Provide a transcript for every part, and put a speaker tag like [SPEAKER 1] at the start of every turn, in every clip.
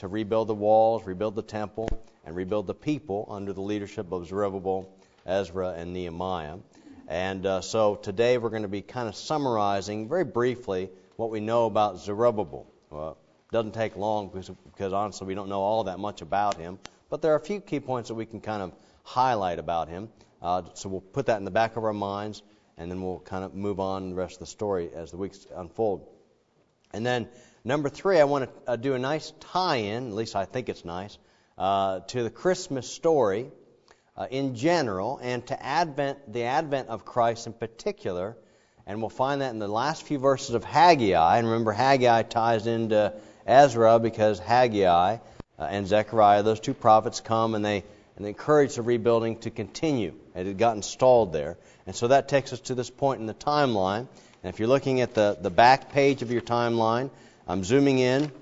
[SPEAKER 1] to rebuild the walls, rebuild the temple, and rebuild the people under the leadership of Zerubbabel, Ezra, and Nehemiah. And so today we're going to be kind of summarizing very briefly what we know about Zerubbabel. Well, it doesn't take long because honestly we don't know all that much about him, but there are a few key points that we can kind of highlight about him. So we'll put that in the back of our minds, and then we'll kind of move on the rest of the story as the weeks unfold. And then number 3, I want to do a nice tie-in, at least I think it's nice, to the Christmas story in general, and to the advent of Christ in particular. And we'll find that in the last few verses of Haggai. And remember, Haggai ties into Ezra because Haggai and Zechariah, those two prophets, come and they encourage the rebuilding to continue. It had gotten stalled there. And so that takes us to this point in the timeline. And if you're looking at the back page of your timeline, I'm zooming in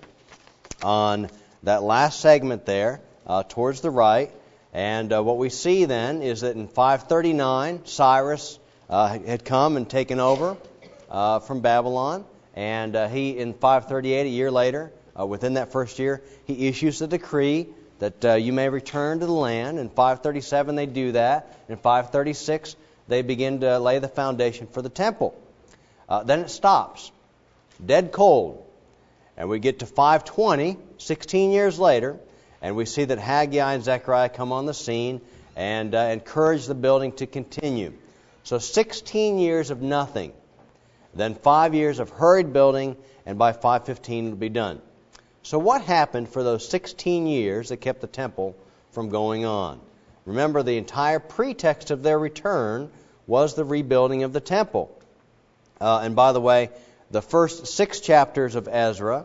[SPEAKER 1] on that last segment there towards the right. And what we see then is that in 539, Cyrus had come and taken over from Babylon. And he, in 538, a year later, within that first year, he issues a decree that you may return to the land. In 537, they do that. In 536, they begin to lay the foundation for the temple. Then it stops, dead cold. And we get to 520, 16 years later, and we see that Haggai and Zechariah come on the scene and encourage the building to continue. So 16 years of nothing, then 5 years of hurried building, and by 515 it'll be done. So what happened for those 16 years that kept the temple from going on? Remember, the entire pretext of their return was the rebuilding of the temple. And by the way, the first 6 chapters of Ezra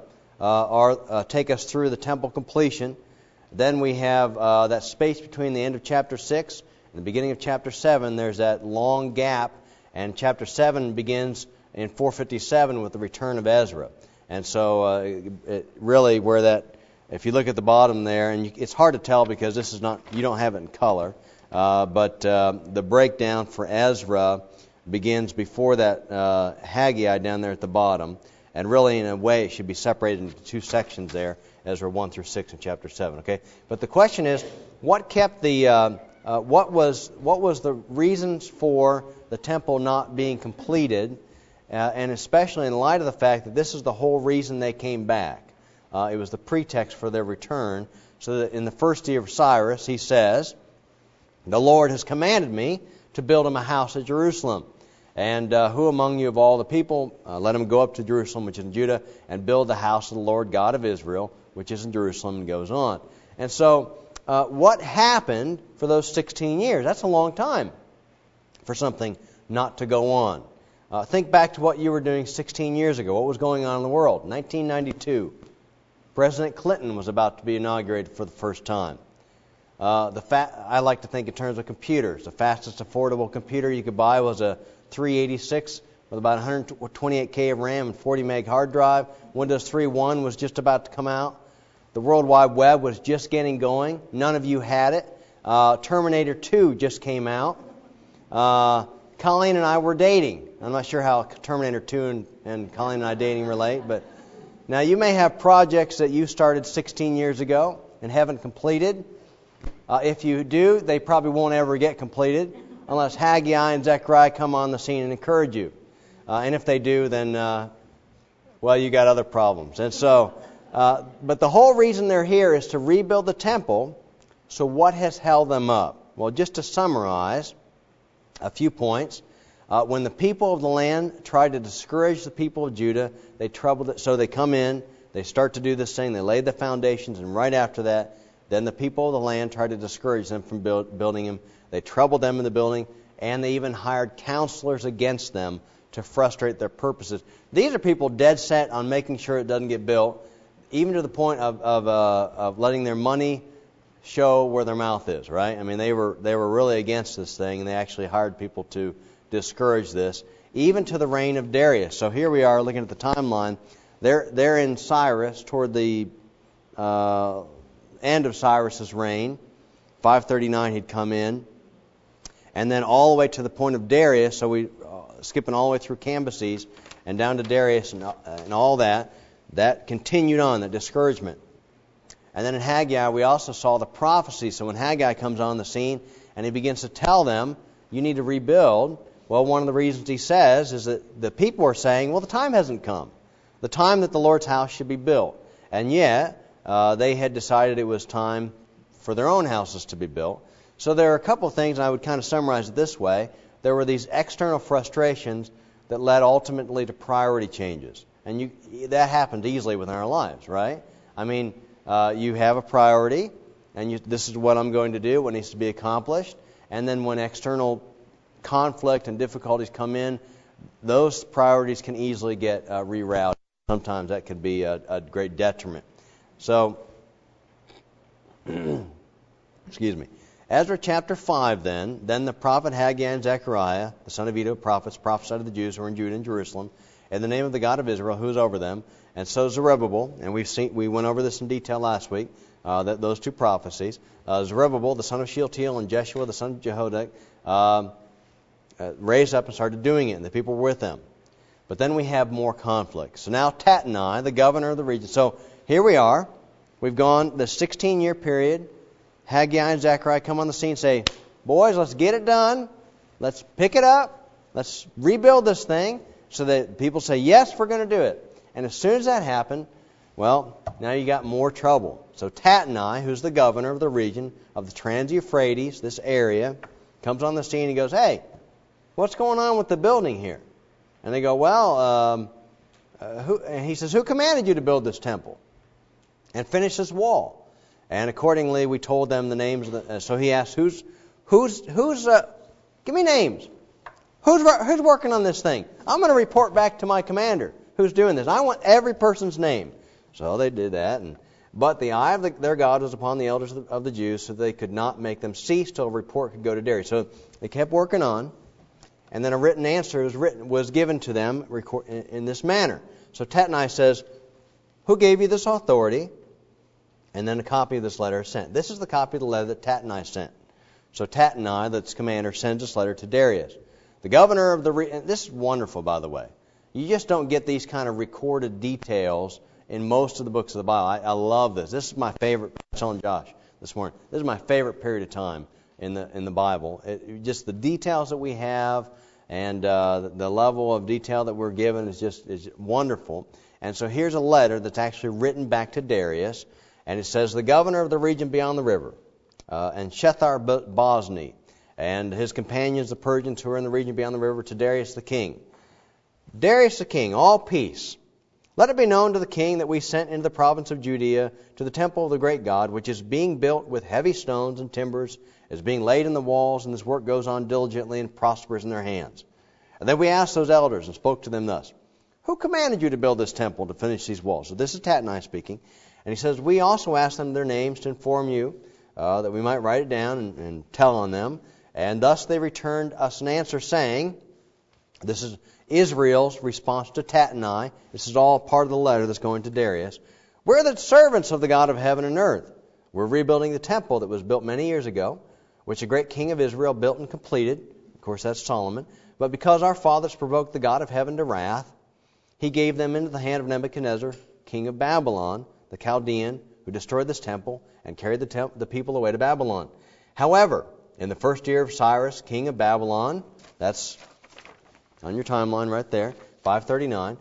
[SPEAKER 1] take us through the temple completion. Then we have that space between the end of chapter 6 and the beginning of chapter 7. There's that long gap, and chapter 7 begins in 457 with the return of Ezra. And so really where that, if you look at the bottom there, and it's hard to tell because this is not, you don't have it in color, but the breakdown for Ezra begins before that Haggai down there at the bottom. And really, in a way, it should be separated into 2 sections there, Ezra 1 through 6 in chapter 7. Okay, but the question is, what kept the what was the reasons for the temple not being completed, and especially in light of the fact that this is the whole reason they came back. It was the pretext for their return. So that in the first year of Cyrus, he says, "The Lord has commanded me to build him a house at Jerusalem. And who among you of all the people, let him go up to Jerusalem, which is in Judah, and build the house of the Lord God of Israel, which is in Jerusalem," and goes on. And so what happened for those 16 years? That's a long time for something not to go on. Think back to what you were doing 16 years ago. What was going on in the world? 1992. President Clinton was about to be inaugurated for the first time. I like to think in terms of computers. The fastest affordable computer you could buy was a 386 with about 128K of RAM and 40 meg hard drive. Windows 3.1 was just about to come out. The World Wide Web was just getting going. None of you had it. Terminator 2 just came out. Colleen and I were dating. I'm not sure how Terminator 2 and Colleen and I dating relate, but now you may have projects that you started 16 years ago and haven't completed. If you do, they probably won't ever get completed unless Haggai and Zechariah come on the scene and encourage you. And if they do, then, well, you got other problems. And so, but the whole reason they're here is to rebuild the temple. So what has held them up? Well, just to summarize a few points. When the people of the land tried to discourage the people of Judah, they troubled it. So they come in, they start to do this thing, they lay the foundations, and right after that, then the people of the land tried to discourage them from building him. They troubled them in the building, and they even hired counselors against them to frustrate their purposes. These are people dead set on making sure it doesn't get built, even to the point of letting their money show where their mouth is, right? I mean, they were really against this thing, and they actually hired people to discourage this, even to the reign of Darius. So here we are looking at the timeline. They're in Cyrus, toward the end of Cyrus's reign. 539 he'd come in. And then all the way to the point of Darius, so we skipping all the way through Cambyses and down to Darius and all that continued on, that discouragement. And then in Haggai, we also saw the prophecy. So when Haggai comes on the scene and he begins to tell them, you need to rebuild, well, one of the reasons he says is that the people are saying, well, the time hasn't come. The time that the Lord's house should be built. And yet, they had decided it was time for their own houses to be built. So there are a couple of things, and I would kind of summarize it this way. There were these external frustrations that led ultimately to priority changes. And that happens easily within our lives, right? I mean, you have a priority, and this is what I'm going to do, what needs to be accomplished. And then when external conflict and difficulties come in, those priorities can easily get rerouted. Sometimes that could be a great detriment. So, excuse me. Ezra chapter 5 then the prophet Haggai and Zechariah, the son of Iddo, prophets, prophesied to the Jews who were in Judah and Jerusalem, in the name of the God of Israel, who is over them. And so Zerubbabel, and we went over this in detail last week, those two prophecies. Zerubbabel, the son of Shealtiel, and Jeshua, the son of Jehozadak, raised up and started doing it, and the people were with them. But then we have more conflict. So now Tattenai, the governor of the region. So here we are. We've gone the 16-year period. Haggai and Zechariah come on the scene and say, boys, let's get it done. Let's pick it up. Let's rebuild this thing. So that people say, yes, we're going to do it. And as soon as that happened, well, now you got more trouble. So Tattenai, who's the governor of the region of the Trans-Euphrates, this area, comes on the scene and goes, hey, what's going on with the building here? And they go, well, and he says, who commanded you to build this temple and finish this wall? And accordingly, we told them the names. So he asked, who's give me names. Who's working on this thing? I'm going to report back to my commander who's doing this. I want every person's name. So they did that. But the eye of their God was upon the elders of the Jews, so they could not make them cease till a report could go to Darius. So they kept working on. And then a written answer was given to them in this manner. So Tattenai says, who gave you this authority? And then a copy of this letter is sent. This is the copy of the letter that Tattenai sent. So Tattenai, that's commander, sends this letter to Darius. The governor of the region. This is wonderful, by the way. You just don't get these kind of recorded details in most of the books of the Bible. I love this. This is my favorite. I was telling Josh this morning. This is my favorite period of time in the Bible. Just the details that we have and the level of detail that we're given is wonderful. And so here's a letter that's actually written back to Darius, and it says, the governor of the region beyond the river, and Shethar-Bozni, and his companions, the Persians who are in the region beyond the river, to Darius the king. Darius the king, all peace. Let it be known to the king that we sent into the province of Judea to the temple of the great God, which is being built with heavy stones and timbers, is being laid in the walls, and this work goes on diligently and prospers in their hands. And then we asked those elders and spoke to them thus, who commanded you to build this temple to finish these walls? So this is Tattenai speaking. And he says, we also asked them their names to inform you, that we might write it down and tell on them. And thus they returned us an answer saying, this is Israel's response to Tattenai. This is all part of the letter that's going to Darius. We're the servants of the God of heaven and earth. We're rebuilding the temple that was built many years ago, which a great king of Israel built and completed. Of course, that's Solomon. But because our fathers provoked the God of heaven to wrath, he gave them into the hand of Nebuchadnezzar, king of Babylon, the Chaldean, who destroyed this temple and carried the people away to Babylon. However, in the first year of Cyrus, king of Babylon, that's on your timeline right there, 539,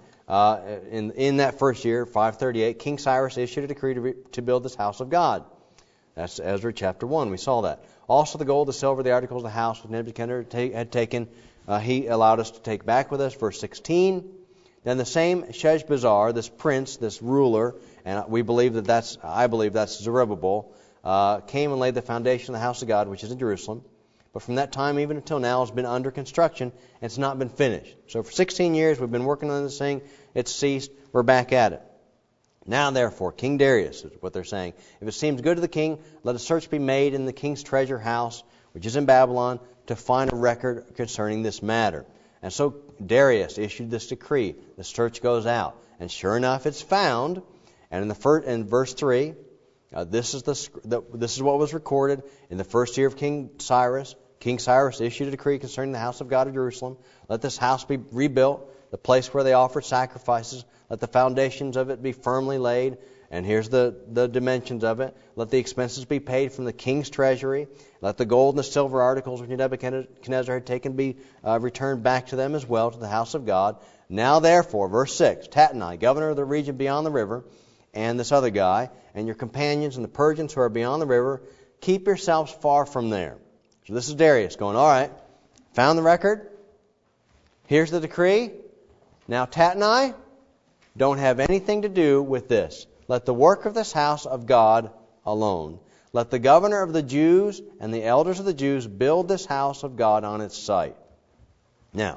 [SPEAKER 1] in that first year, 538, King Cyrus issued a decree to build this house of God. That's Ezra chapter 1. We saw that. Also the gold, the silver, the articles of the house which Nebuchadnezzar had taken, he allowed us to take back with us. Verse 16. Then the same Sheshbazzar, this prince, this ruler, and I believe that's Zerubbabel, came and laid the foundation of the house of God, which is in Jerusalem. But from that time even until now, it's been under construction, and it's not been finished. So for 16 years, we've been working on this thing. It's ceased. We're back at it. Now, therefore, King Darius, is what they're saying, if it seems good to the king, let a search be made in the king's treasure house, which is in Babylon, to find a record concerning this matter. And so Darius issued this decree. The search goes out. And sure enough, it's found. And in verse 3, this is what was recorded in the first year of King Cyrus. King Cyrus issued a decree concerning the house of God of Jerusalem. Let this house be rebuilt, the place where they offered sacrifices. Let the foundations of it be firmly laid, And here's the dimensions of it. Let the expenses be paid from the king's treasury. Let the gold and the silver articles which Nebuchadnezzar had taken be returned back to them as well, to the house of God. Now therefore, verse 6, Tattenai, governor of the region beyond the river, and this other guy, and your companions and the Persians who are beyond the river, keep yourselves far from there. So this is Darius going, all right, found the record. Here's the decree. Now Tattenai, don't have anything to do with this. Let the work of this house of God alone. Let the governor of the Jews and the elders of the Jews build this house of God on its site. Now,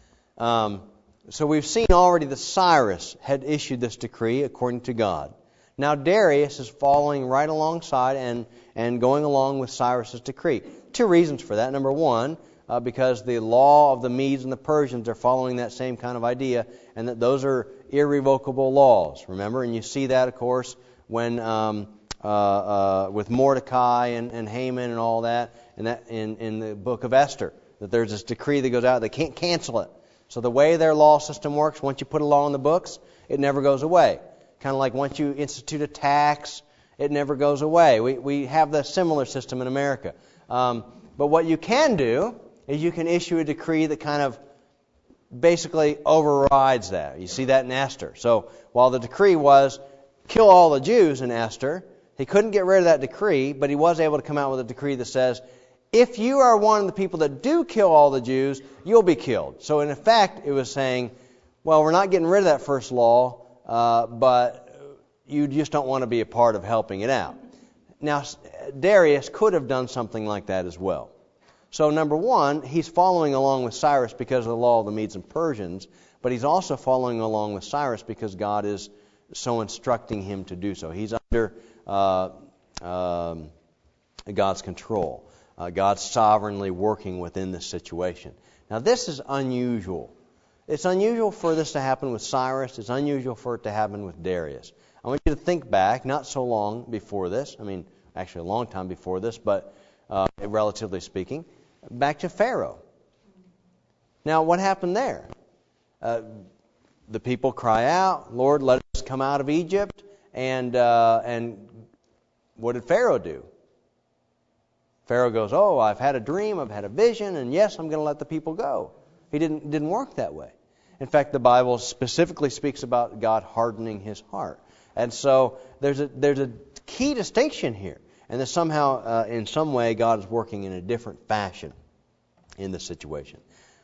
[SPEAKER 1] so we've seen already that Cyrus had issued this decree according to God. Now Darius is following right alongside and going along with Cyrus's decree. Two reasons for that. Number one, because the law of the Medes and the Persians are following that same kind of idea, and that those are irrevocable laws. Remember, and you see that, of course, when with Mordecai and Haman and all that, and that in the book of Esther, that there's this decree that goes out, they can't cancel it. So the way their law system works, once you put a law in the books, it never goes away. Kind of like once you institute a tax, it never goes away. We have the similar system in America. But what you can do is you can issue a decree that kind of basically overrides that. You see that in Esther. So while the decree was kill all the Jews in Esther, he couldn't get rid of that decree, but he was able to come out with a decree that says, if you are one of the people that do kill all the Jews, you'll be killed. So in effect, it was saying, well, we're not getting rid of that first law, but you just don't want to be a part of helping it out. Now, Darius could have done something like that as well. So number one, he's following along with Cyrus because of the law of the Medes and Persians, but he's also following along with Cyrus because God is so instructing him to do so. He's under God's control. God's sovereignly working within this situation. Now this is unusual. It's unusual for this to happen with Cyrus. It's unusual for it to happen with Darius. I want you to think back, not so long before this, actually a long time before this, but relatively speaking, back to Pharaoh. Now what happened there? The people cry out, Lord, let us come out of Egypt. And what did Pharaoh do? Pharaoh goes, oh, I've had a dream, I've had a vision, and yes, I'm going to let the people go. He didn't work that way. In fact, the Bible specifically speaks about God hardening his heart. And so there's a key distinction here. And that somehow, in some way, God is working in a different fashion in this situation.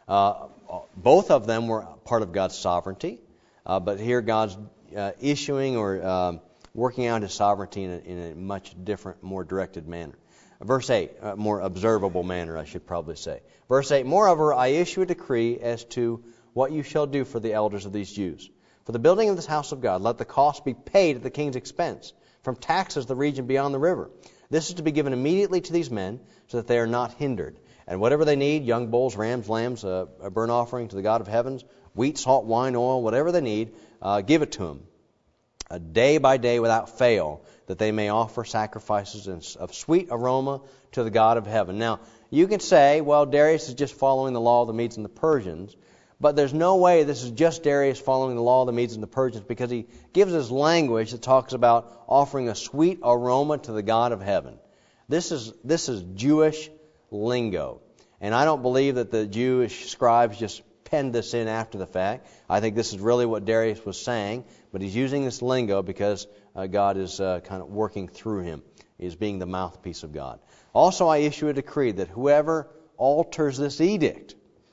[SPEAKER 1] Both of them were part of God's sovereignty, but here God's issuing or working out his sovereignty in a much different, more directed manner. Verse 8, more observable manner, I should probably say. Verse 8, moreover, I issue a decree as to what you shall do for the elders of these Jews. For the building of this house of God, let the cost be paid at the king's expense, from taxes the region beyond the river. This is to be given immediately to these men, so that they are not hindered. And whatever they need, young bulls, rams, lambs, a burnt offering to the God of heavens, wheat, salt, wine, oil, whatever they need, give it to them, day by day without fail, that they may offer sacrifices of sweet aroma to the God of heaven. Now, you can say, well, Darius is just following the law of the Medes and the Persians, but there's no way this is just Darius following the law of the Medes and the Persians, because he gives us language that talks about offering a sweet aroma to the God of heaven. This is Jewish lingo. And I don't believe that the Jewish scribes just penned this in after the fact. I think this is really what Darius was saying, but he's using this lingo because God is kind of working through him. He's being the mouthpiece of God. Also, I issue a decree that whoever alters this edict,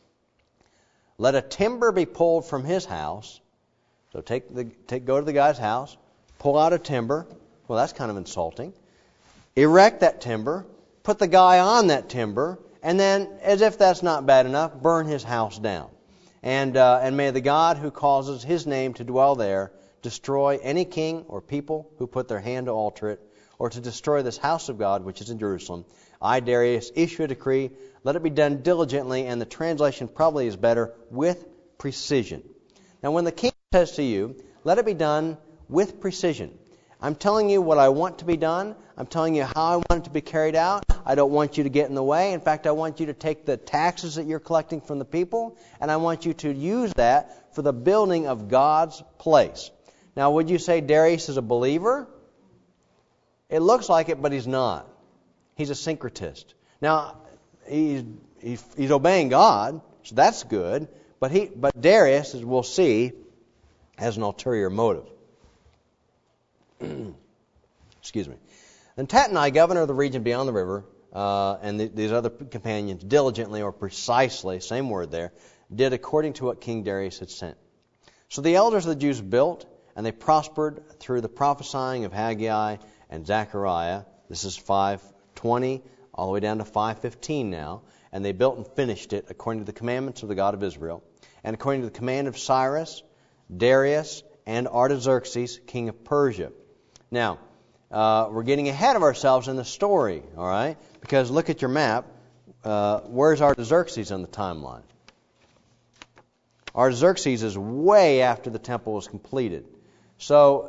[SPEAKER 1] let a timber be pulled from his house. So go to the guy's house, pull out a timber. Well, that's kind of insulting. Erect that timber, put the guy on that timber, and then, as if that's not bad enough, burn his house down. And may the God who causes his name to dwell there destroy any king or people who put their hand to alter it, or to destroy this house of God which is in Jerusalem. I, Darius, issue a decree. Let it be done diligently, and the translation probably is better, with precision. Now, when the king says to you, let it be done with precision, I'm telling you what I want to be done. I'm telling you how I want it to be carried out. I don't want you to get in the way. In fact, I want you to take the taxes that you're collecting from the people, and I want you to use that for the building of God's place. Now, would you say Darius is a believer? It looks like it, but he's not. He's a syncretist. Now, he's obeying God, so that's good. But Darius, as we'll see, has an ulterior motive. Excuse me. Then Tatnai, governor of the region beyond the river, and these other companions diligently or precisely, same word there, did according to what King Darius had sent. So the elders of the Jews built, and they prospered through the prophesying of Haggai and Zechariah. This is 5:20 all the way down to 5:15 now. And they built and finished it according to the commandments of the God of Israel, and according to the command of Cyrus, Darius, and Artaxerxes, king of Persia. Now, we're getting ahead of ourselves in the story, all right? Because look at your map. Where's Artaxerxes on the timeline? Artaxerxes is way after the temple was completed. So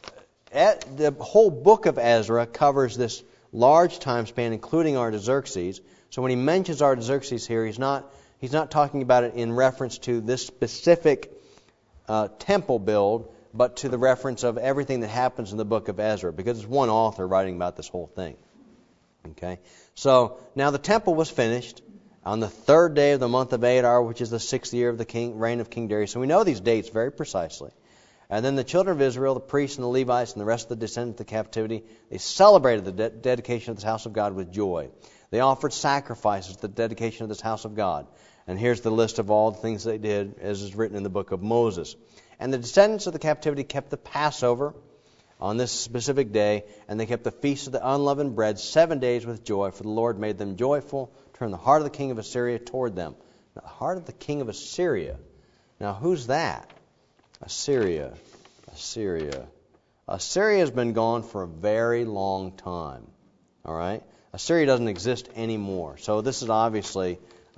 [SPEAKER 1] the whole book of Ezra covers this large time span, including Artaxerxes. So when he mentions Artaxerxes here, he's not talking about it in reference to this specific temple build, but to the reference of everything that happens in the book of Ezra, because it's one author writing about this whole thing. Okay? So now the temple was finished on the 3rd day of the month of Adar, which is the 6th year of the reign of King Darius. So we know these dates very precisely. And then the children of Israel, the priests and the Levites and the rest of the descendants of the captivity, they celebrated the dedication of this house of God with joy. They offered sacrifices to the dedication of this house of God. And here's the list of all the things they did, as is written in the book of Moses. And the descendants of the captivity kept the Passover on this specific day, and they kept the feast of the unleavened bread 7 days with joy, for the Lord made them joyful, turned the heart of the king of Assyria toward them. Now, the heart of the king of Assyria. Now, who's that? Assyria. Assyria has been gone for a very long time. All right? Assyria doesn't exist anymore. So this is obviously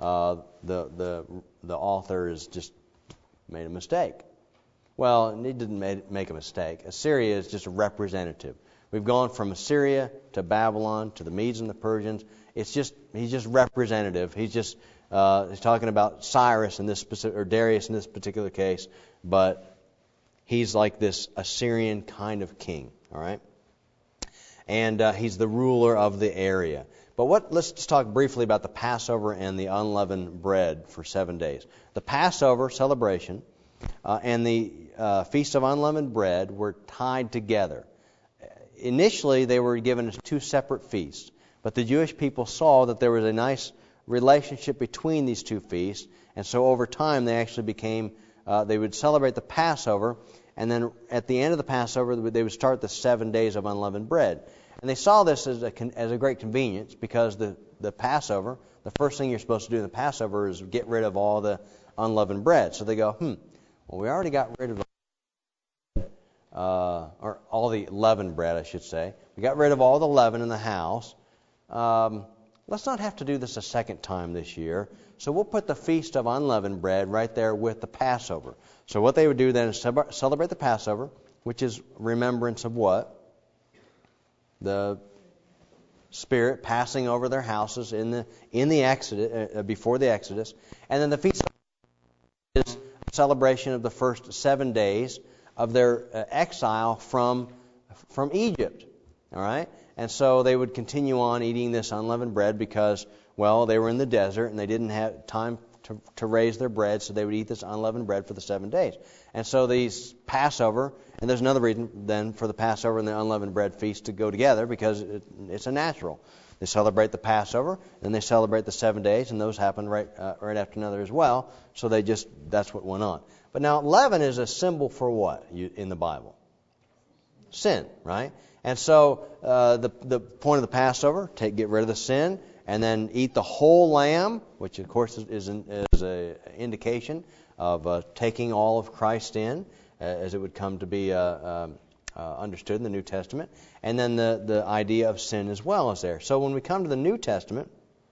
[SPEAKER 1] the author has just made a mistake. Well, he didn't make a mistake. Assyria is just a representative. We've gone from Assyria to Babylon to the Medes and the Persians. He's just representative. He's talking about Cyrus in this specific, or Darius in this particular case, but he's like this Assyrian kind of king. All right, and he's the ruler of the area. But let's just talk briefly about the Passover and the unleavened bread for 7 days. The Passover celebration and the Feast of Unleavened Bread were tied together. Initially, they were given as 2 separate feasts, but the Jewish people saw that there was a nice relationship between these 2 feasts, and so over time they actually became, they would celebrate the Passover, and then at the end of the Passover they would start the 7 days of unleavened bread. And they saw this as a great convenience, because the Passover, the first thing you're supposed to do in the Passover is get rid of all the unleavened bread. So they go, well, we already got rid of or all the leavened bread, I should say. We got rid of all the leaven in the house. Let's not have to do this a second time this year. So we'll put the Feast of Unleavened Bread right there with the Passover. So what they would do then is celebrate the Passover, which is remembrance of what? The Spirit passing over their houses in the Exodus, before the Exodus. And then the Feast is a celebration of the first 7 days of their exile from Egypt. All right? And so they would continue on eating this unleavened bread because, well, they were in the desert and they didn't have time to raise their bread, so they would eat this unleavened bread for the 7 days. And so these Passover, and there's another reason then for the Passover and the unleavened bread feast to go together, because it's a natural. They celebrate the Passover, and they celebrate the 7 days, and those happen right after another as well. So that's what went on. But now leaven is a symbol for what in the Bible? Sin, right? And so the point of the Passover, get rid of the sin, and then eat the whole lamb, which of course is an indication of taking all of Christ in, as it would come to be understood in the New Testament. And then the idea of sin as well is there. So when we come to the New Testament,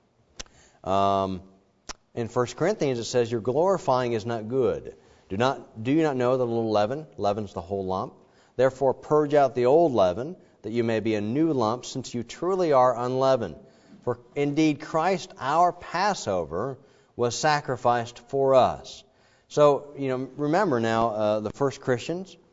[SPEAKER 1] in 1 Corinthians it says, your glorifying is not good. Do you not know that a little leaven leavens the whole lump? Therefore purge out the old leaven, that you may be a new lump, since you truly are unleavened. For indeed Christ, our Passover, was sacrificed for us. So, remember now, the first Christians,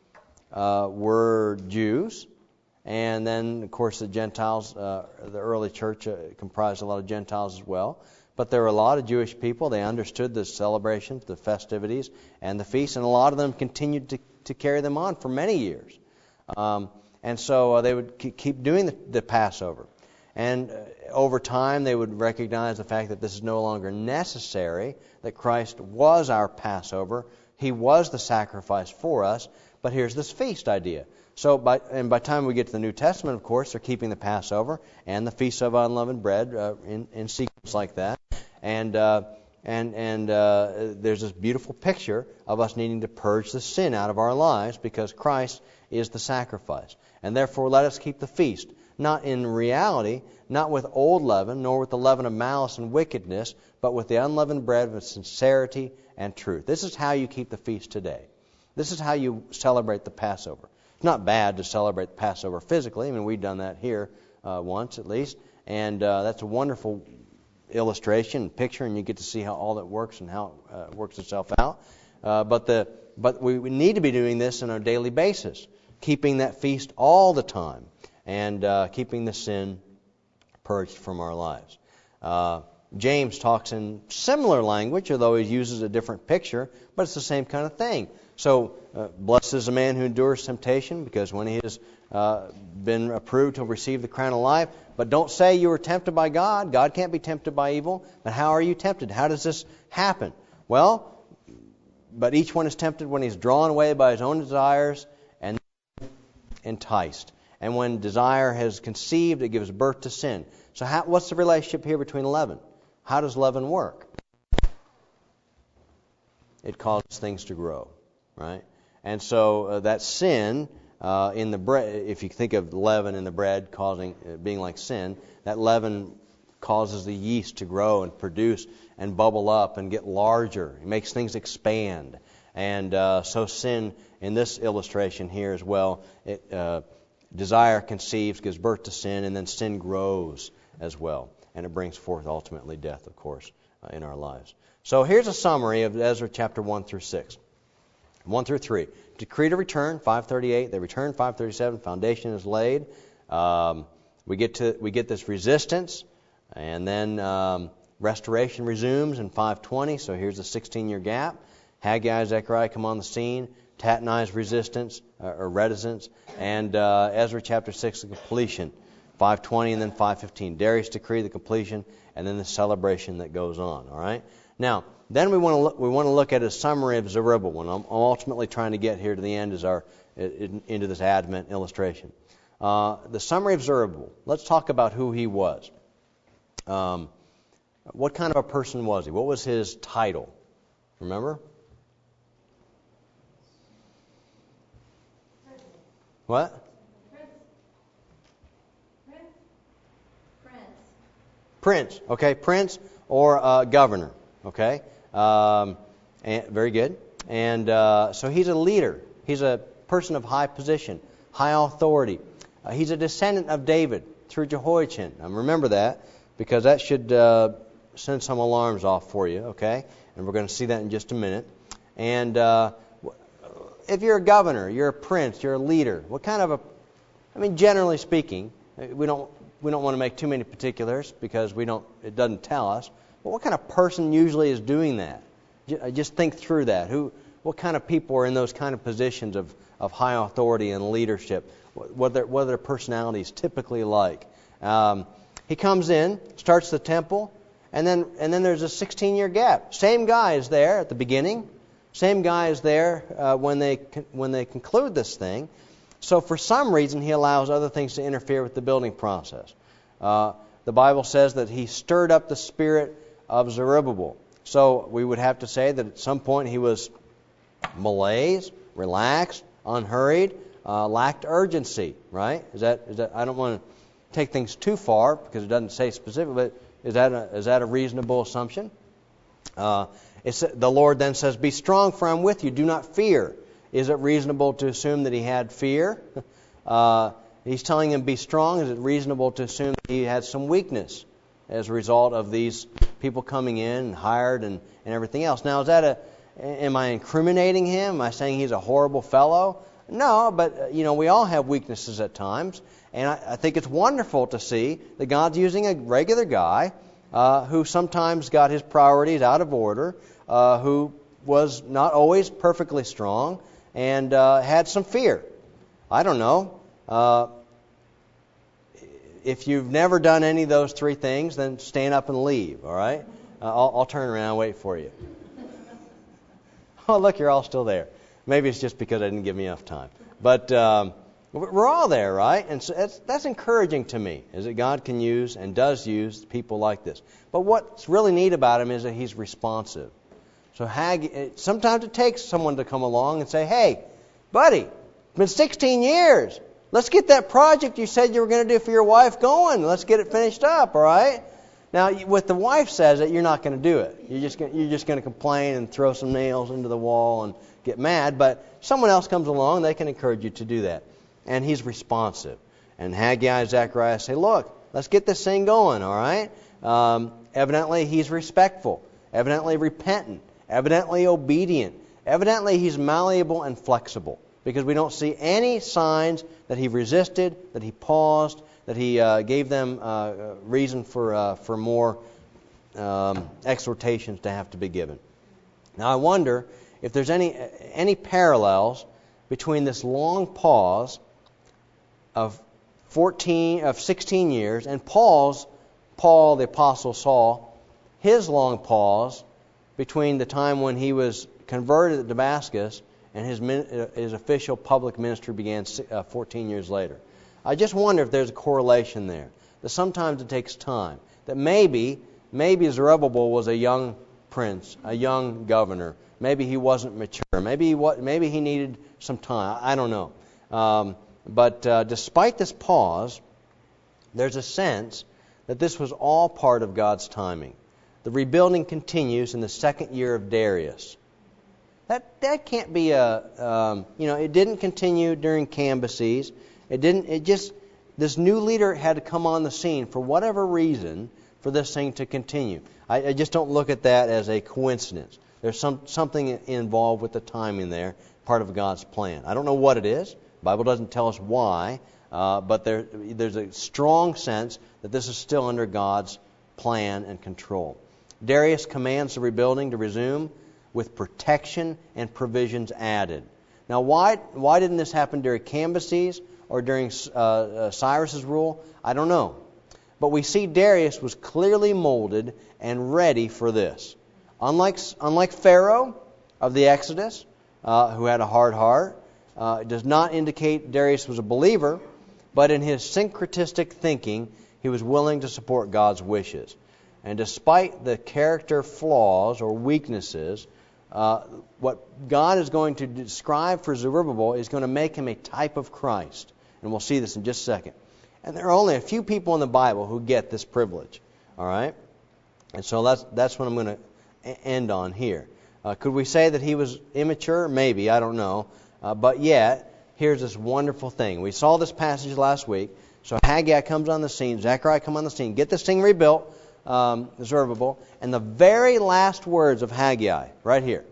[SPEAKER 1] were Jews. And then, of course, the Gentiles, the early church comprised a lot of Gentiles as well. But there were a lot of Jewish people. They understood the celebrations, the festivities, and the feasts, and a lot of them continued to carry them on for many years. And so they would keep doing the Passover. And over time, they would recognize the fact that this is no longer necessary, that Christ was our Passover. He was the sacrifice for us. But here's this feast idea. So by the time we get to the New Testament, of course, they're keeping the Passover and the Feast of Unleavened Bread in sequence like that. And there's this beautiful picture of us needing to purge the sin out of our lives because Christ is the sacrifice. And therefore, let us keep the feast, not in reality, not with old leaven, nor with the leaven of malice and wickedness, but with the unleavened bread of sincerity and truth. This is how you keep the feast today. This is how you celebrate the Passover. It's not bad to celebrate the Passover physically. I mean, we've done that here once at least. And that's a wonderful illustration and picture, and you get to see how all that works and how it works itself out. But we need to be doing this on a daily basis, keeping that feast all the time, and keeping the sin purged from our lives. James talks in similar language, although he uses a different picture, but it's the same kind of thing. So, blessed is the man who endures temptation, because when he has been approved, he'll receive the crown of life. But don't say you were tempted by God. God can't be tempted by evil. But how are you tempted? How does this happen? Well, but each one is tempted when he's drawn away by his own desires and enticed. And when desire has conceived, it gives birth to sin. So what's the relationship here between leaven? How does leaven work? It causes things to grow, right? And so that sin in the bread, if you think of leaven in the bread being like sin, that leaven causes the yeast to grow and produce and bubble up and get larger. It makes things expand. And so sin, in this illustration here as well, desire conceives, gives birth to sin, and then sin grows as well. And it brings forth ultimately death, of course, in our lives. So here's a summary of Ezra chapter 1 through 6. 1 through 3. Decree to return, 538. They return, 537. Foundation is laid. We get this resistance, and then restoration resumes in 520. So here's a 16-year gap. Haggai, Zechariah come on the scene. Tatnai's resistance or reticence, and Ezra chapter 6, the completion, 520, and then 515. Darius' decree, the completion, and then the celebration that goes on. All right. Now, then we want to look at a summary of Zerubbabel. And I'm ultimately trying to get here to the end into this Advent illustration. The summary of Zerubbabel. Let's talk about who he was. What kind of a person was he? What was his title? Remember? What? Prince. Okay, prince or governor. Okay, very good. And so he's a leader. He's a person of high position, high authority. He's a descendant of David through Jehoiachin. Now remember that, because that should send some alarms off for you. Okay, and we're going to see that in just a minute. And if you're a governor, you're a prince, you're a leader, what kind of generally speaking, we don't want to make too many particulars because it doesn't tell us. But what kind of person usually is doing that? Just think through that. What kind of people are in those kind of positions of high authority and leadership? What are their personalities typically like? He comes in, starts the temple, and then there's a 16-year gap. Same guy is there at the beginning. Same guy is there when they conclude this thing. So for some reason, he allows other things to interfere with the building process. The Bible says that he stirred up the spirit of Zerubbabel. So we would have to say that at some point he was malaise, relaxed, unhurried, lacked urgency. Right? Is that? I don't want to take things too far because it doesn't say specifically. But is that a reasonable assumption? The Lord then says, "Be strong, for I'm with you. Do not fear." Is it reasonable to assume that he had fear? He's telling him, "Be strong." Is it reasonable to assume that he had some weakness as a result of these people coming in and hired and everything else? Now, am I incriminating him? Am I saying he's a horrible fellow? No, but, we all have weaknesses at times. And I think it's wonderful to see that God's using a regular guy who sometimes got his priorities out of order, who was not always perfectly strong, and had some fear. I don't know. If you've never done any of those three things, then stand up and leave, all right? I'll turn around and wait for you. Oh, look, you're all still there. Maybe it's just because I didn't give me enough time. But we're all there, right? And so that's encouraging to me, is that God can use and does use people like this. But what's really neat about him is that he's responsive. So sometimes it takes someone to come along and say, hey, buddy, it's been 16 years. Let's get that project you said you were going to do for your wife going. Let's get it finished up, all right? Now, with the wife says it, you're not going to do it. You're just going to complain and throw some nails into the wall and get mad. But someone else comes along, they can encourage you to do that. And he's responsive. And Haggai and Zechariah say, look, let's get this thing going, all right? Evidently, he's respectful. Evidently, repentant. Evidently, obedient. Evidently, he's malleable and flexible. Because we don't see any signs that he resisted, that he paused, that he gave them reason for more exhortations to have to be given. Now, I wonder if there's any parallels between this long pause of 16 years and Paul the Apostle Saul, his long pause between the time when he was converted at Damascus and his official public ministry began 14 years later. I just wonder if there's a correlation there. That sometimes it takes time. That maybe Zerubbabel was a young prince, a young governor. Maybe he wasn't mature. Maybe he needed some time. I don't know. But despite this pause, there's a sense that this was all part of God's timing. The rebuilding continues in the second year of Darius. That can't be it didn't continue during Cambyses. This new leader had to come on the scene for whatever reason for this thing to continue. I just don't look at that as a coincidence. There's something involved with the timing there, part of God's plan. I don't know what it is. The Bible doesn't tell us why, but there's a strong sense that this is still under God's plan and control. Darius commands the rebuilding to resume with protection and provisions added. Now, why didn't this happen during Cambyses or during Cyrus's rule? I don't know. But we see Darius was clearly molded and ready for this. Unlike Pharaoh of the Exodus, who had a hard heart, it does not indicate Darius was a believer, but in his syncretistic thinking, he was willing to support God's wishes. And despite the character flaws or weaknesses, what God is going to describe for Zerubbabel is going to make him a type of Christ. And we'll see this in just a second. And there are only a few people in the Bible who get this privilege. All right? And so that's what I'm going to end on here. Could we say that he was immature? Maybe. I don't know. But yet, here's this wonderful thing. We saw this passage last week. So Haggai comes on the scene. Zechariah come on the scene. Get this thing rebuilt. Zerubbabel, and the very last words of Haggai, right here.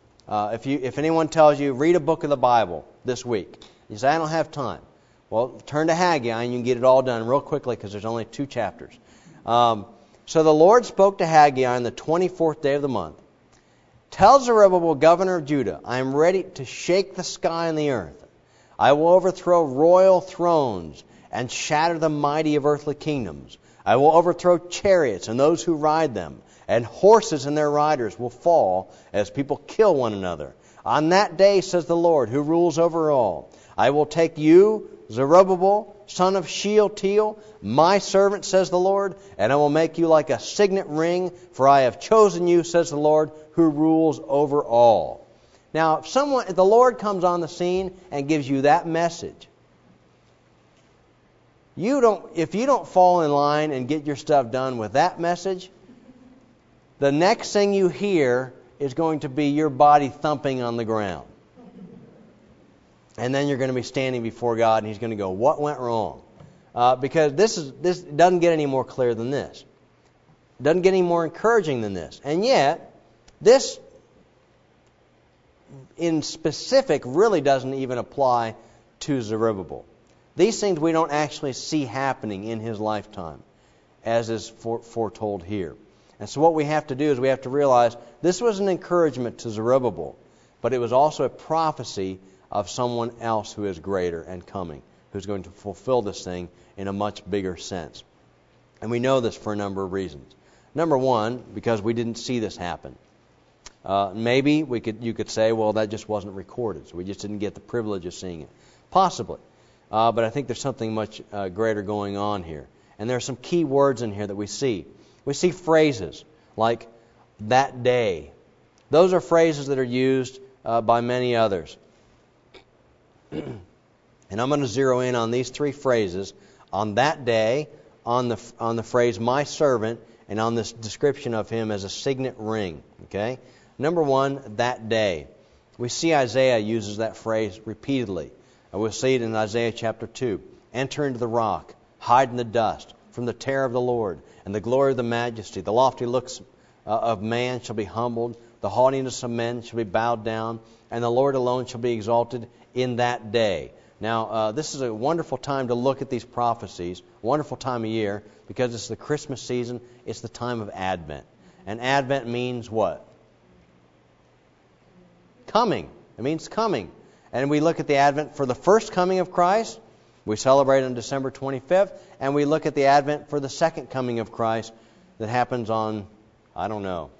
[SPEAKER 1] If anyone tells you, read a book of the Bible this week, you say, I don't have time. Well, turn to Haggai and you can get it all done real quickly because there's only 2 chapters. So the Lord spoke to Haggai on the 24th day of the month. Tell Zerubbabel, governor of Judah, I am ready to shake the sky and the earth. I will overthrow royal thrones and shatter the mighty of earthly kingdoms. I will overthrow chariots and those who ride them, and horses and their riders will fall as people kill one another. On that day, says the Lord, who rules over all, I will take you, Zerubbabel, son of Shealtiel, my servant, says the Lord, and I will make you like a signet ring, for I have chosen you, says the Lord, who rules over all. Now, if the Lord comes on the scene and gives you that message, if you don't fall in line and get your stuff done with that message, the next thing you hear is going to be your body thumping on the ground. And then you're going to be standing before God and He's going to go, what went wrong? Because this doesn't get any more clear than this. It doesn't get any more encouraging than this. And yet, this in specific really doesn't even apply to Zerubbabel. These things we don't actually see happening in his lifetime, as is foretold here. And so what we have to do is we have to realize this was an encouragement to Zerubbabel, but it was also a prophecy of someone else who is greater and coming, who's going to fulfill this thing in a much bigger sense. And we know this for a number of reasons. Number one, because we didn't see this happen. Maybe you could say, well, that just wasn't recorded, so we just didn't get the privilege of seeing it. Possibly. But I think there's something much greater going on here. And there are some key words in here that we see. We see phrases like that day. Those are phrases that are used by many others. And I'm going to zero in on these three phrases: on that day, on the phrase my servant, and on this description of him as a signet ring. Okay? Number one, that day. We see Isaiah uses that phrase repeatedly. We'll see it in Isaiah chapter 2. Enter into the rock, hide in the dust, from the terror of the Lord, and the glory of the majesty. The lofty looks of man shall be humbled, the haughtiness of men shall be bowed down, and the Lord alone shall be exalted in that day. Now, this is a wonderful time to look at these prophecies, wonderful time of year, because it's the Christmas season, it's the time of Advent. And Advent means what? Coming. It means coming. And we look at the Advent for the first coming of Christ. We celebrate on December 25th. And we look at the Advent for the second coming of Christ that happens on, I don't know,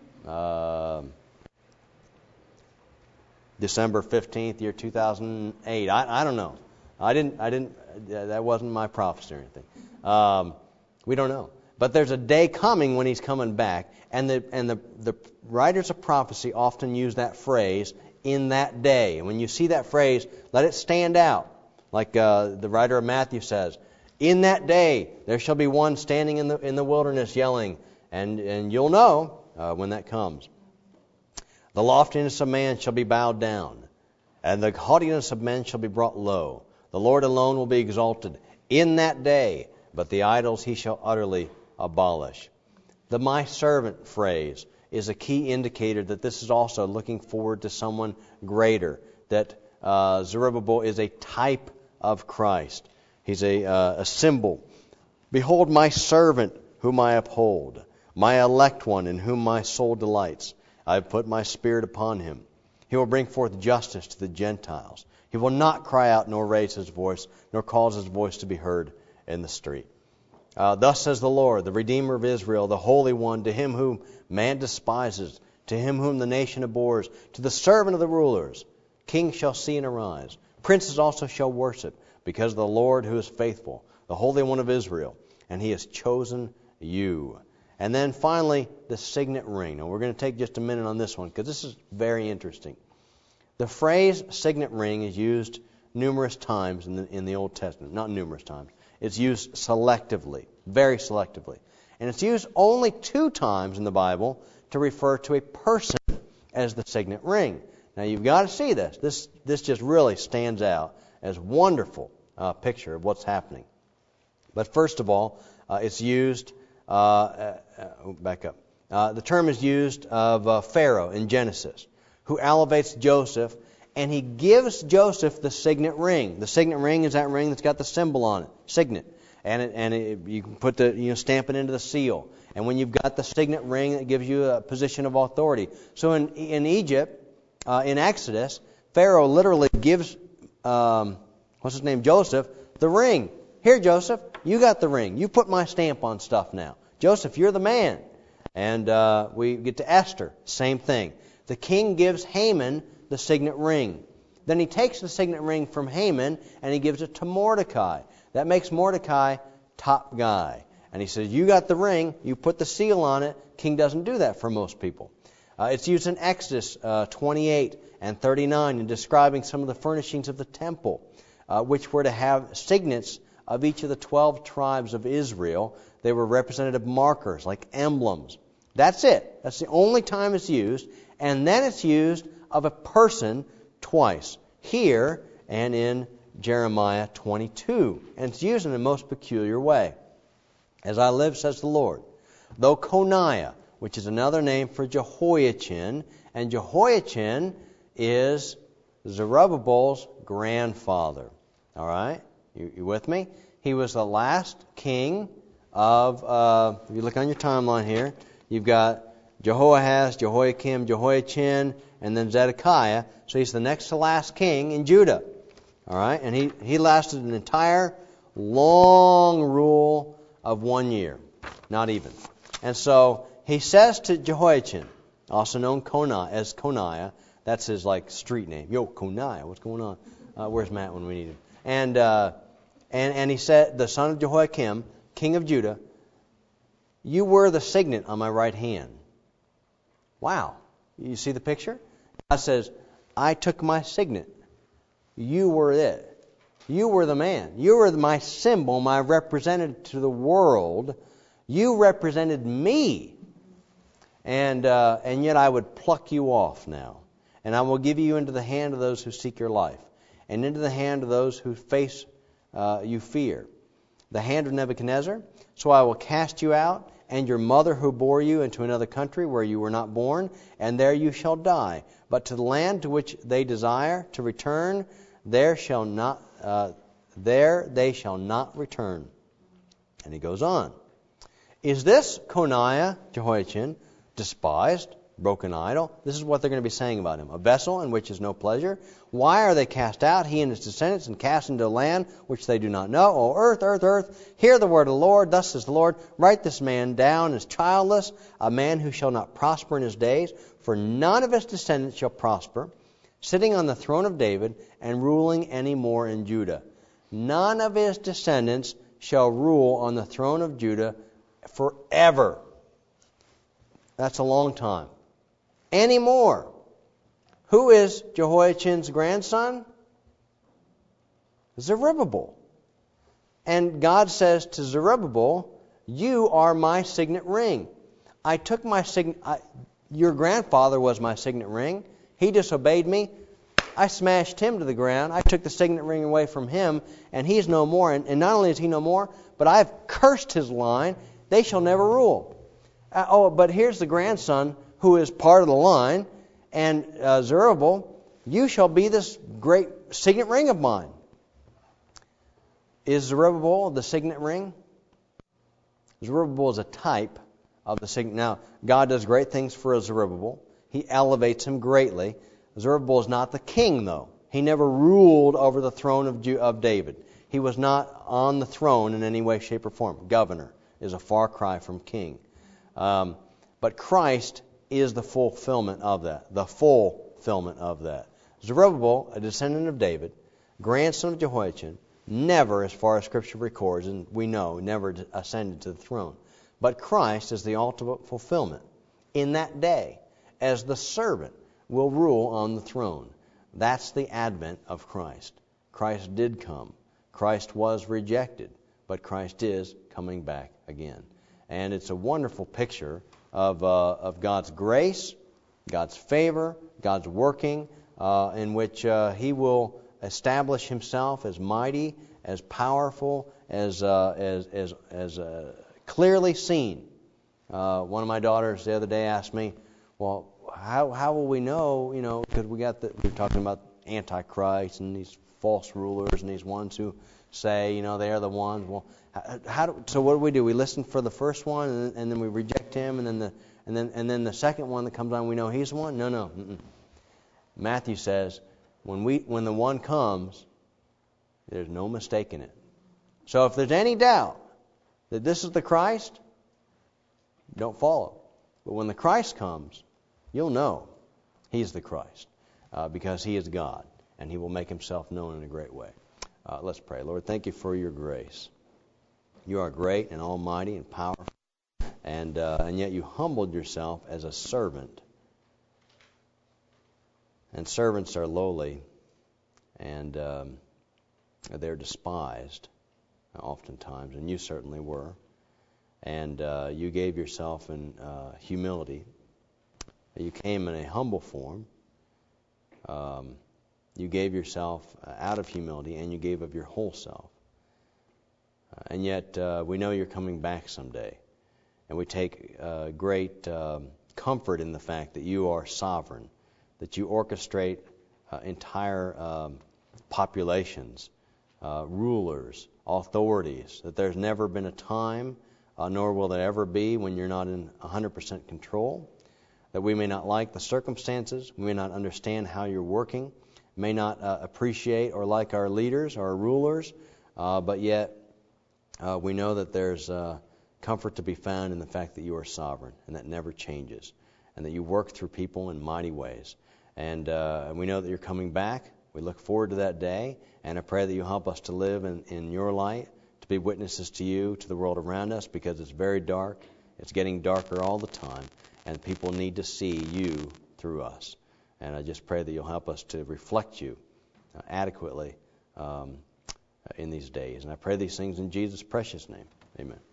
[SPEAKER 1] December 15th, year 2008. I don't know. I didn't. That wasn't my prophecy or anything. We don't know. But there's a day coming when he's coming back. And the writers of prophecy often use that phrase, in that day. And when you see that phrase, let it stand out. Like the writer of Matthew says, in that day there shall be one standing in the wilderness yelling, and you'll know when that comes. The loftiness of man shall be bowed down, and the haughtiness of men shall be brought low. The Lord alone will be exalted in that day, but the idols he shall utterly abolish. The my servant phrase is a key indicator that this is also looking forward to someone greater, that Zerubbabel is a type of Christ. He's a symbol. Behold my servant whom I uphold, my elect one in whom my soul delights. I have put my spirit upon him. He will bring forth justice to the Gentiles. He will not cry out nor raise his voice, nor cause his voice to be heard in the street. Thus says the Lord, the Redeemer of Israel, the Holy One, to him whom man despises, to him whom the nation abhors, to the servant of the rulers. Kings shall see and arise. Princes also shall worship, because of the Lord who is faithful, the Holy One of Israel, and he has chosen you. And then finally, the signet ring. Now we're going to take just a minute on this one, because this is very interesting. The phrase signet ring is used numerous times in the Old Testament. Not numerous times. It's used selectively, very selectively. And it's used only 2 times in the Bible to refer to a person as the signet ring. Now you've got to see this. This just really stands out as a wonderful picture of what's happening. But first of all, it's used, back up. The term is used of Pharaoh in Genesis, who elevates Joseph, and he gives Joseph the signet ring. The signet ring is that ring that's got the symbol on it, signet. And you can put stamp it into the seal. And when you've got the signet ring, it gives you a position of authority. So in Egypt, in Exodus, Pharaoh literally gives, Joseph, the ring. Here, Joseph, you got the ring. You put my stamp on stuff now. Joseph, you're the man. And we get to Esther, same thing. The king gives Haman the signet ring. Then he takes the signet ring from Haman and he gives it to Mordecai. That makes Mordecai top guy. And he says, you got the ring, you put the seal on it. King doesn't do that for most people. It's used in Exodus 28 and 39 in describing some of the furnishings of the temple, which were to have signets of each of the 12 tribes of Israel. They were representative markers, like emblems. That's it. That's the only time it's used. And then it's used of a person twice, here and in Jeremiah 22. And it's used in a most peculiar way. As I live, says the Lord, though Coniah, which is another name for Jehoiachin, and Jehoiachin is Zerubbabel's grandfather. All right? You with me? He was the last king of, if you look on your timeline here, you've got Jehoahaz, Jehoiakim, Jehoiachin, and then Zedekiah. So he's the next to last king in Judah. All right? And he lasted an entire long rule of 1 year. Not even. And so he says to Jehoiachin, also known as Coniah, that's his street name. Yo, Coniah, what's going on? Where's Matt when we need him? And he said, the son of Jehoiakim, king of Judah, you were the signet on my right hand. Wow. You see the picture? God says, I took my signet. You were it. You were the man. You were my symbol, my representative to the world. You represented me. And yet I would pluck you off now. And I will give you into the hand of those who seek your life, and into the hand of those who face you fear. The hand of Nebuchadnezzar. So I will cast you out, and your mother who bore you into another country where you were not born, and there you shall die. But to the land to which they desire to return, there they shall not return. And he goes on. Is this Coniah, Jehoiachin, despised, broken idol? This is what they're going to be saying about him. A vessel in which is no pleasure. Why are they cast out, he and his descendants, and cast into a land which they do not know? O earth, earth, earth, hear the word of the Lord. Thus says the Lord, write this man down as childless, a man who shall not prosper in his days, for none of his descendants shall prosper, sitting on the throne of David and ruling any more in Judah. None of his descendants shall rule on the throne of Judah forever. That's a long time. Anymore. Who is Jehoiachin's grandson? Zerubbabel. And God says to Zerubbabel, you are my signet ring. I took my signet. Your grandfather was my signet ring. He disobeyed me. I smashed him to the ground. I took the signet ring away from him, and he's no more. And not only is he no more, but I've cursed his line. They shall never rule. But here's the grandson who is part of the line. And Zerubbabel, you shall be this great signet ring of mine. Is Zerubbabel the signet ring? Zerubbabel is a type of the signet. Now, God does great things for Zerubbabel. He elevates him greatly. Zerubbabel is not the king, though. He never ruled over the throne of David. He was not on the throne in any way, shape, or form. Governor is a far cry from king. But Christ is the fulfillment of that. The fulfillment of that. Zerubbabel, a descendant of David, grandson of Jehoiachin, never, as far as Scripture records, and we know, never ascended to the throne. But Christ is the ultimate fulfillment in that day, as the servant will rule on the throne. That's the advent of Christ. Christ did come. Christ was rejected, but Christ is coming back again. And it's a wonderful picture of God's grace, God's favor, God's working, in which He will establish Himself as mighty, as powerful, as clearly seen. One of my daughters the other day asked me, "Well, how will we know? You know, because we're talking about Antichrist and these false rulers and these ones who say, you know, they are the ones. Well, so what do? We listen for the first one, and then we reject him, and then the second one that comes on, we know he's the one. No. Mm-mm. Matthew says, when the one comes, there's no mistaking it. So if there's any doubt that this is the Christ, don't follow. But when the Christ comes, you'll know He's the Christ, because He is God, and He will make Himself known in a great way. Let's pray. Lord, thank You for Your grace. You are great and almighty and powerful, and yet You humbled Yourself as a servant. And servants are lowly, and they're despised oftentimes, and You certainly were. And You gave Yourself in humility. You came in a humble form. You gave Yourself out of humility, and You gave of Your whole self. And yet we know You're coming back someday. And we take great comfort in the fact that You are sovereign, that you orchestrate entire populations, rulers, authorities, that there's never been a time, nor will there ever be, when you're not in 100% control, that we may not like the circumstances, we may not understand how you're working, may not appreciate or like our leaders, our rulers, but yet we know that there's comfort to be found in the fact that you are sovereign and that never changes, and that you work through people in mighty ways. And we know that you're coming back. We look forward to that day, and I pray that you help us to live in your light, to be witnesses to you, to the world around us, because it's very dark. It's getting darker all the time, and people need to see you through us. And I just pray that you'll help us to reflect you adequately in these days. And I pray these things in Jesus' precious name. Amen.